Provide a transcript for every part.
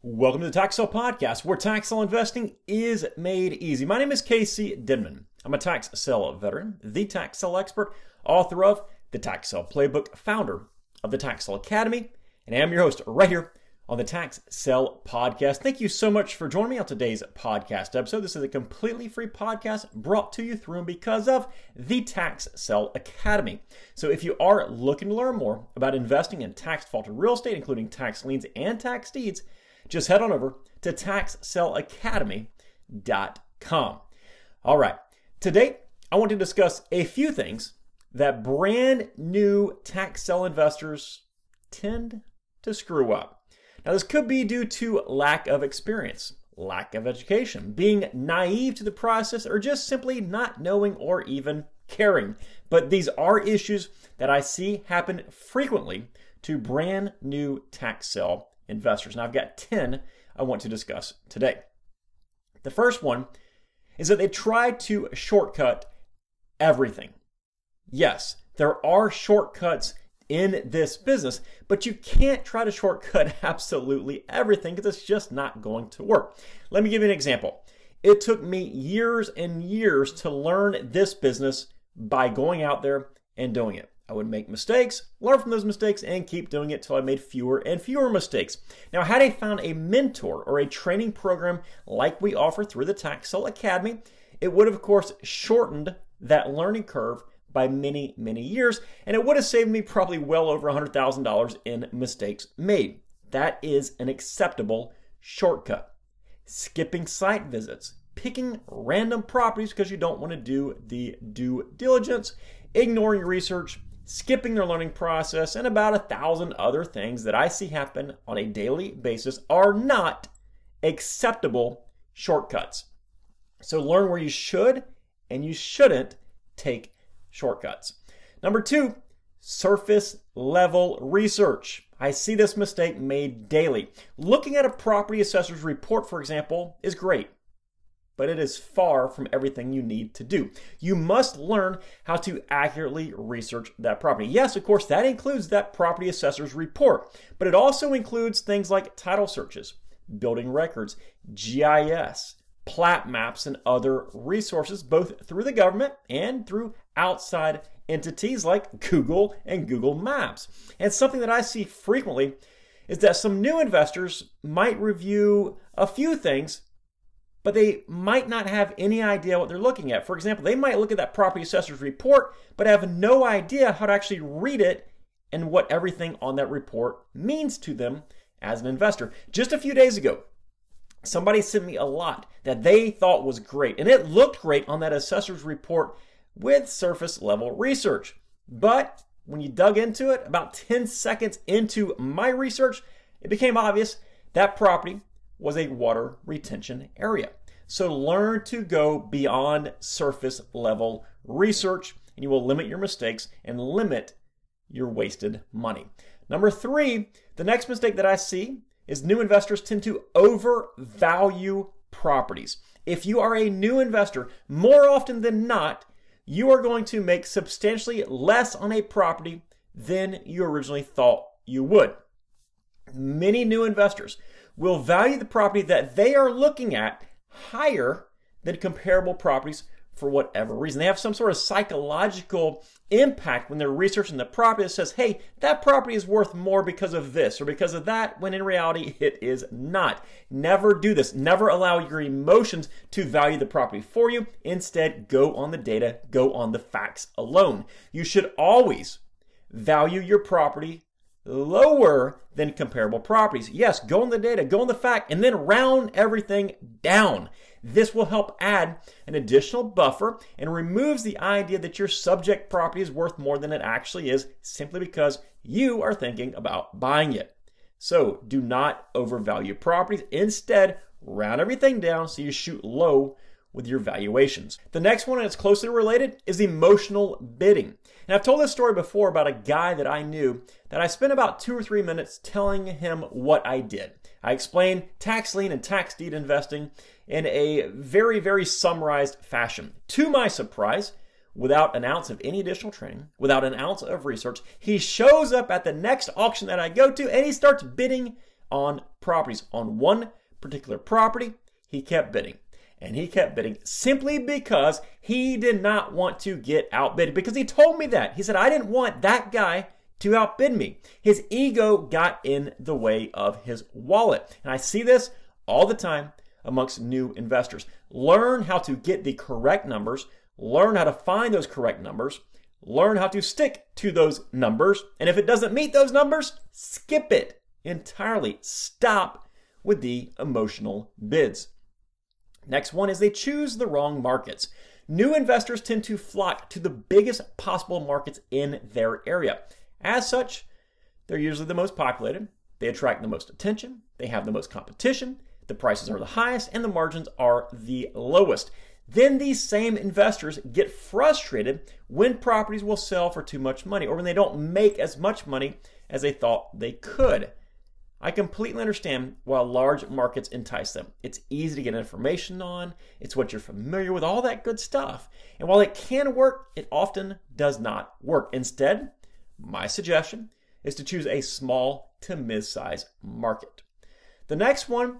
Welcome to the Tax Sale Podcast, where tax sale investing is made easy. My name is Casey Denman. I'm a tax sale veteran, the tax sale expert, author of the Tax Sale Playbook, founder of the Tax Sale Academy, and I'm your host right here on the Tax Sale Podcast. Thank you so much for joining me on today's podcast episode. This is a completely free podcast brought to you through and because of the Tax Sale Academy. So if you are looking to learn more about investing in tax defaulted real estate, including tax liens and tax deeds, just head on over to taxsaleacademy.com. All right, today I want to discuss a few things that brand new tax sale investors tend to screw up. Now, this could be due to lack of experience, lack of education, being naive to the process, or just simply not knowing or even caring. But these are issues that I see happen frequently to brand new tax sale investors. Now, I've got 10 I want to discuss today. The first one is that they try to shortcut everything. Yes, there are shortcuts in this business, but you can't try to shortcut absolutely everything because it's just not going to work. Let me give you an example. It took me years and years to learn this business by going out there and doing it. I would make mistakes, learn from those mistakes, and keep doing it till I made fewer and fewer mistakes. Now, had I found a mentor or a training program like we offer through the Tax Sale Academy, it would have, of course, shortened that learning curve by many, many years, and it would have saved me probably well over $100,000 in mistakes made. That is an acceptable shortcut. Skipping site visits, picking random properties because you don't want to do the due diligence, ignoring your research, skipping their learning process, and about 1,000 other things that I see happen on a daily basis are not acceptable shortcuts. So learn where you should and you shouldn't take shortcuts. Number 2, surface level research. I see this mistake made daily. Looking at a property assessor's report, for example, is great, but it is far from everything you need to do. You must learn how to accurately research that property. Yes, of course, that includes that property assessor's report, but it also includes things like title searches, building records, GIS, plat maps, and other resources, both through the government and through outside entities like Google and Google Maps. And something that I see frequently is that some new investors might review a few things, but they might not have any idea what they're looking at. For example, they might look at that property assessor's report, but have no idea how to actually read it and what everything on that report means to them as an investor. Just a few days ago, somebody sent me a lot that they thought was great, and it looked great on that assessor's report with surface level research. But when you dug into it, about 10 seconds into my research, it became obvious that property was a water retention area. So learn to go beyond surface level research, and you will limit your mistakes and limit your wasted money. Number 3, the next mistake that I see is new investors tend to overvalue properties. If you are a new investor, more often than not, you are going to make substantially less on a property than you originally thought you would. Many new investors will value the property that they are looking at higher than comparable properties for whatever reason. They have some sort of psychological impact when they're researching the property that says, hey, that property is worth more because of this or because of that, when in reality it is not. Never do this. Never allow your emotions to value the property for you. Instead, go on the data, go on the facts alone. You should always value your property lower than comparable properties. Yes, go on the data, go on the fact, and then round everything down. This will help add an additional buffer and removes the idea that your subject property is worth more than it actually is simply because you are thinking about buying it. So do not overvalue properties. Instead, round everything down so you shoot low with your valuations. The next one, and it's closely related, is emotional bidding. And I've told this story before about a guy that I knew that I spent about 2 or 3 minutes telling him what I did. I explained tax lien and tax deed investing in a very, very summarized fashion. To my surprise, without an ounce of any additional training, without an ounce of research, he shows up at the next auction that I go to and he starts bidding on properties. On one particular property, he kept bidding. And he kept bidding simply because he did not want to get outbid. Because he told me that. He said, I didn't want that guy to outbid me. His ego got in the way of his wallet. And I see this all the time amongst new investors. Learn how to get the correct numbers. Learn how to find those correct numbers. Learn how to stick to those numbers. And if it doesn't meet those numbers, skip it entirely. Stop with the emotional bids. Next one is they choose the wrong markets. New investors tend to flock to the biggest possible markets in their area. As such, they're usually the most populated, they attract the most attention, they have the most competition, the prices are the highest, and the margins are the lowest. Then these same investors get frustrated when properties will sell for too much money or when they don't make as much money as they thought they could. I completely understand why large markets entice them. It's easy to get information on, it's what you're familiar with, all that good stuff. And while it can work, it often does not work. Instead, my suggestion is to choose a small to mid-size market. The next one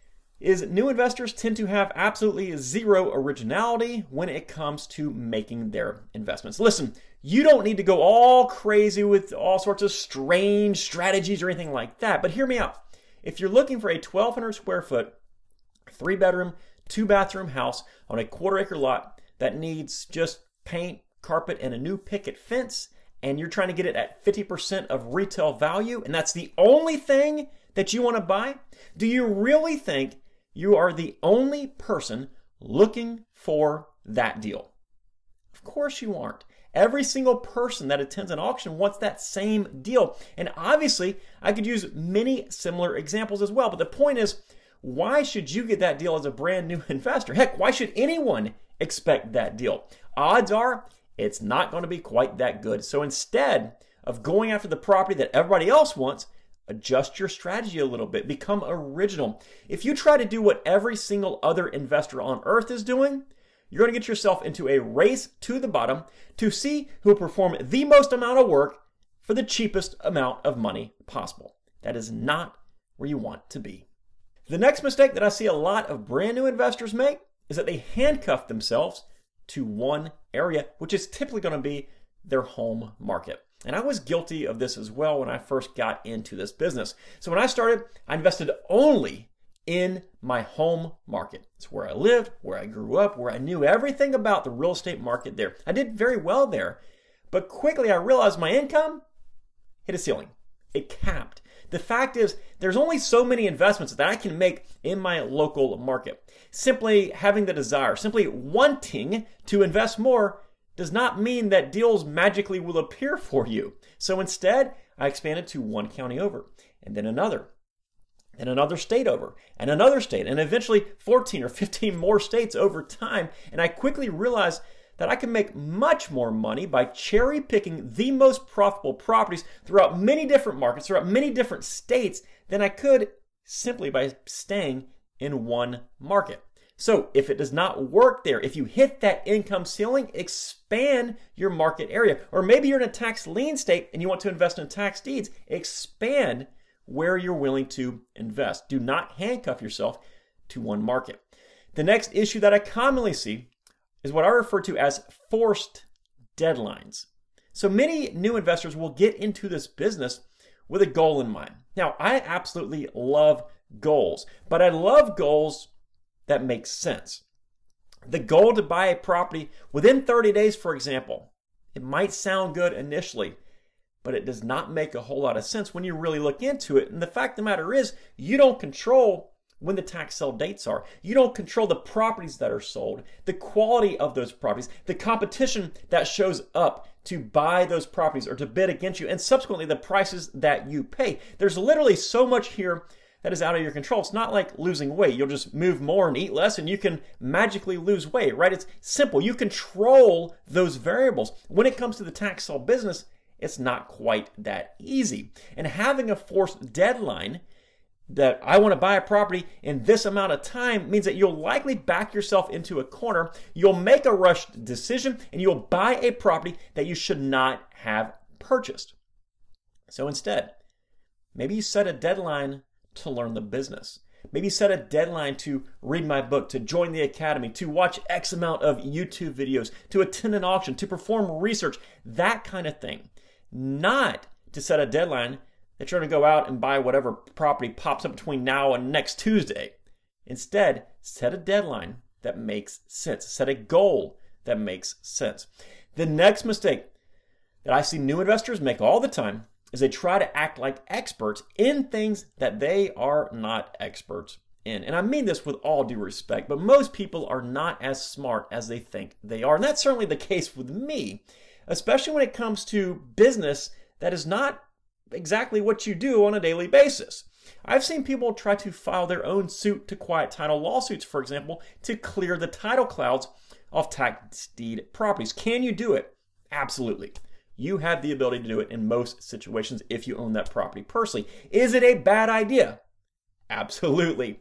is new investors tend to have absolutely zero originality when it comes to making their investments. Listen, you don't need to go all crazy with all sorts of strange strategies or anything like that, but hear me out. If you're looking for a 1,200 square foot, 3-bedroom, 2-bathroom house on a 1/4 acre lot that needs just paint, carpet, and a new picket fence, and you're trying to get it at 50% of retail value, and that's the only thing that you want to buy, do you really think you are the only person looking for that deal? Of course you aren't. Every single person that attends an auction wants that same deal. And obviously, I could use many similar examples as well. But the point is, why should you get that deal as a brand new investor? Heck, why should anyone expect that deal? Odds are, it's not going to be quite that good. So instead of going after the property that everybody else wants, adjust your strategy a little bit. Become original. If you try to do what every single other investor on earth is doing, you're going to get yourself into a race to the bottom to see who will perform the most amount of work for the cheapest amount of money possible. That is not where you want to be. The next mistake that I see a lot of brand new investors make is that they handcuff themselves to one area, which is typically going to be their home market. And I was guilty of this as well when I first got into this business. So when I started, I invested only in my home market. It's where I lived, where I grew up, where I knew everything about the real estate market there. I did very well there, but quickly I realized my income hit a ceiling. It capped. The fact is, there's only so many investments that I can make in my local market. Simply having the desire, simply wanting to invest more does not mean that deals magically will appear for you. So instead, I expanded to one county over, and then another state over, and another state, and eventually 14 or 15 more states over time. And I quickly realized that I can make much more money by cherry picking the most profitable properties throughout many different markets, throughout many different states, than I could simply by staying in one market. So if it does not work there, if you hit that income ceiling, expand your market area. Or maybe you're in a tax lien state and you want to invest in tax deeds, expand where you're willing to invest. Do not handcuff yourself to one market. The next issue that I commonly see is what I refer to as forced deadlines. So many new investors will get into this business with a goal in mind. Now, I absolutely love goals, but I love goals that make sense. The goal to buy a property within 30 days, for example, it might sound good initially, but it does not make a whole lot of sense when you really look into it. And the fact of the matter is, you don't control when the tax sale dates are. You don't control the properties that are sold, the quality of those properties, the competition that shows up to buy those properties or to bid against you, and subsequently the prices that you pay. There's literally so much here that is out of your control. It's not like losing weight. You'll just move more and eat less and you can magically lose weight, right? It's simple. You control those variables. When it comes to the tax sale business, it's not quite that easy. And having a forced deadline that I want to buy a property in this amount of time means that you'll likely back yourself into a corner. You'll make a rushed decision and you'll buy a property that you should not have purchased. So instead, maybe you set a deadline to learn the business. Maybe set a deadline to read my book, to join the academy, to watch X amount of YouTube videos, to attend an auction, to perform research, that kind of thing. Not to set a deadline that you're going to go out and buy whatever property pops up between now and next Tuesday. Instead, set a deadline that makes sense. Set a goal that makes sense. The next mistake that I see new investors make all the time is they try to act like experts in things that they are not experts in. And I mean this with all due respect, but most people are not as smart as they think they are. And that's certainly the case with me, especially when it comes to business that is not exactly what you do on a daily basis. I've seen people try to file their own suit to quiet title lawsuits, for example, to clear the title clouds off tax deed properties. Can you do it? Absolutely. You have the ability to do it in most situations if you own that property personally. Is it a bad idea? Absolutely.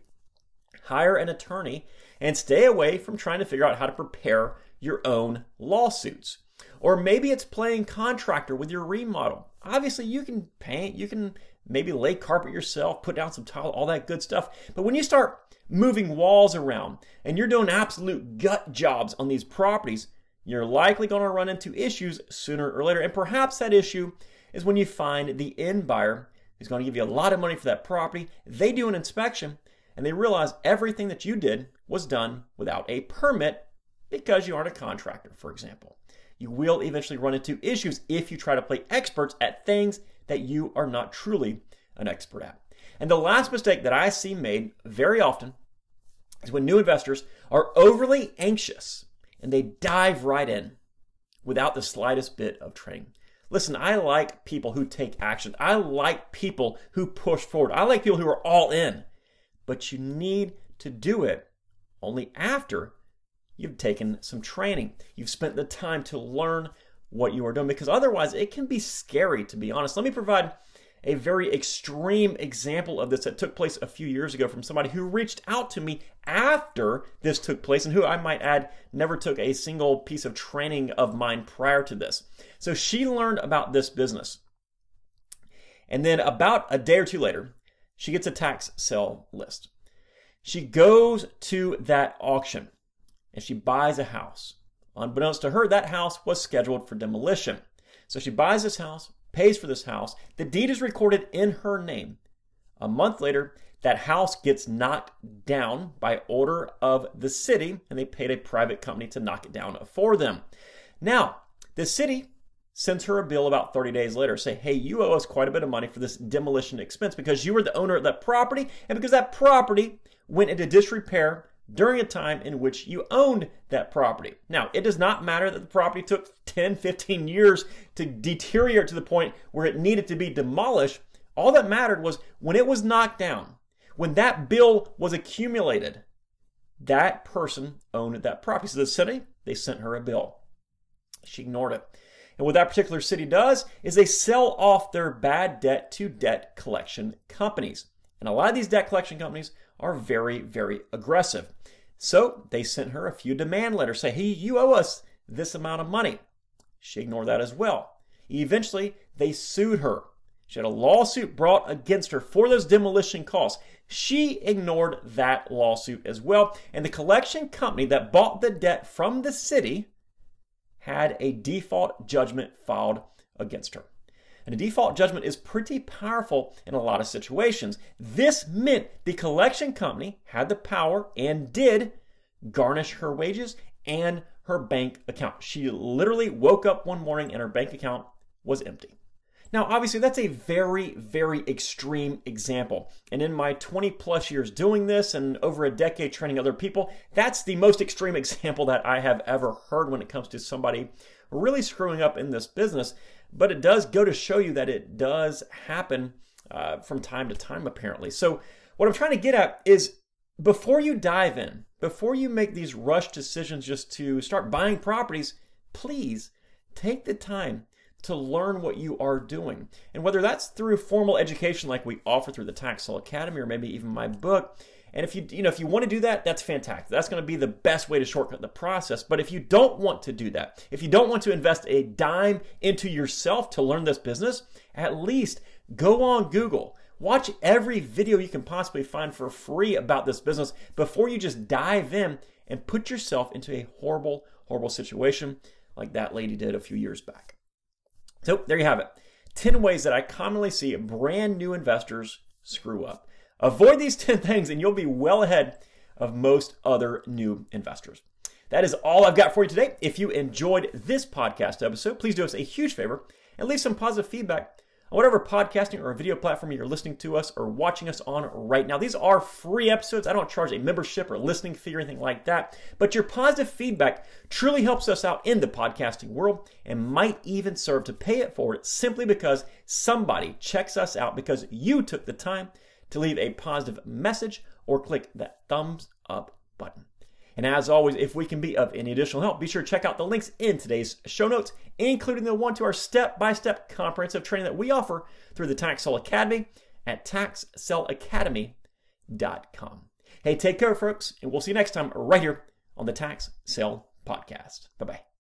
Hire an attorney and stay away from trying to figure out how to prepare your own lawsuits. Or maybe it's playing contractor with your remodel. Obviously, you can paint, you can maybe lay carpet yourself, put down some tile, all that good stuff. But when you start moving walls around and you're doing absolute gut jobs on these properties, you're likely going to run into issues sooner or later. And perhaps that issue is when you find the end buyer who's going to give you a lot of money for that property. They do an inspection and they realize everything that you did was done without a permit because you aren't a contractor, for example. You will eventually run into issues if you try to play experts at things that you are not truly an expert at. And the last mistake that I see made very often is when new investors are overly anxious and they dive right in without the slightest bit of training. Listen, I like people who take action. I like people who push forward. I like people who are all in. But you need to do it only after you've taken some training. You've spent the time to learn what you are doing, because otherwise it can be scary, to be honest. Let me provide a very extreme example of this that took place a few years ago from somebody who reached out to me after this took place and who, I might add, never took a single piece of training of mine prior to this. So she learned about this business. And then about a day or two later, she gets a tax sale list. She goes to that auction and she buys a house. Unbeknownst to her, that house was scheduled for demolition. So she buys this house, pays for this house. The deed is recorded in her name. A month later, that house gets knocked down by order of the city, and they paid a private company to knock it down for them. Now, the city sends her a bill about 30 days later, say, hey, you owe us quite a bit of money for this demolition expense because you were the owner of that property and because that property went into disrepair during a time in which you owned that property. Now, it does not matter that the property took 10, 15 years to deteriorate to the point where it needed to be demolished. All that mattered was when it was knocked down, when that bill was accumulated, that person owned that property. So the city, they sent her a bill. She ignored it. And what that particular city does is they sell off their bad debt to debt collection companies. And a lot of these debt collection companies are very, very aggressive. So they sent her a few demand letters, say, hey, you owe us this amount of money. She ignored that as well. Eventually, they sued her. She had a lawsuit brought against her for those demolition costs. She ignored that lawsuit as well. And the collection company that bought the debt from the city had a default judgment filed against her. And a default judgment is pretty powerful in a lot of situations. This meant the collection company had the power and did garnish her wages and her bank account. She literally woke up one morning and her bank account was empty. Now, obviously, that's a very, very extreme example. And in my 20 plus years doing this and over a decade training other people, that's the most extreme example that I have ever heard when it comes to somebody really screwing up in this business. But it does go to show you that it does happen from time to time, apparently. So what I'm trying to get at is before you dive in, before you make these rush decisions just to start buying properties, please take the time to learn what you are doing. And whether that's through formal education like we offer through the Tax Sale Academy or maybe even my book, and if you want to do that, that's fantastic. That's going to be the best way to shortcut the process. But if you don't want to do that, if you don't want to invest a dime into yourself to learn this business, at least go on Google. Watch every video you can possibly find for free about this business before you just dive in and put yourself into a horrible, horrible situation like that lady did a few years back. So there you have it. 10 ways that I commonly see brand new investors screw up. Avoid these 10 things and you'll be well ahead of most other new investors. That is all I've got for you today. If you enjoyed this podcast episode, please do us a huge favor and leave some positive feedback on whatever podcasting or video platform you're listening to us or watching us on right now. These are free episodes. I don't charge a membership or listening fee or anything like that, but your positive feedback truly helps us out in the podcasting world and might even serve to pay it forward simply because somebody checks us out because you took the time to leave a positive message or click that thumbs up button. And as always, if we can be of any additional help, be sure to check out the links in today's show notes, including the one to our step-by-step comprehensive training that we offer through the Tax Sale Academy at taxsaleacademy.com. Hey, take care, folks, and we'll see you next time right here on the Tax Sale Podcast. Bye-bye.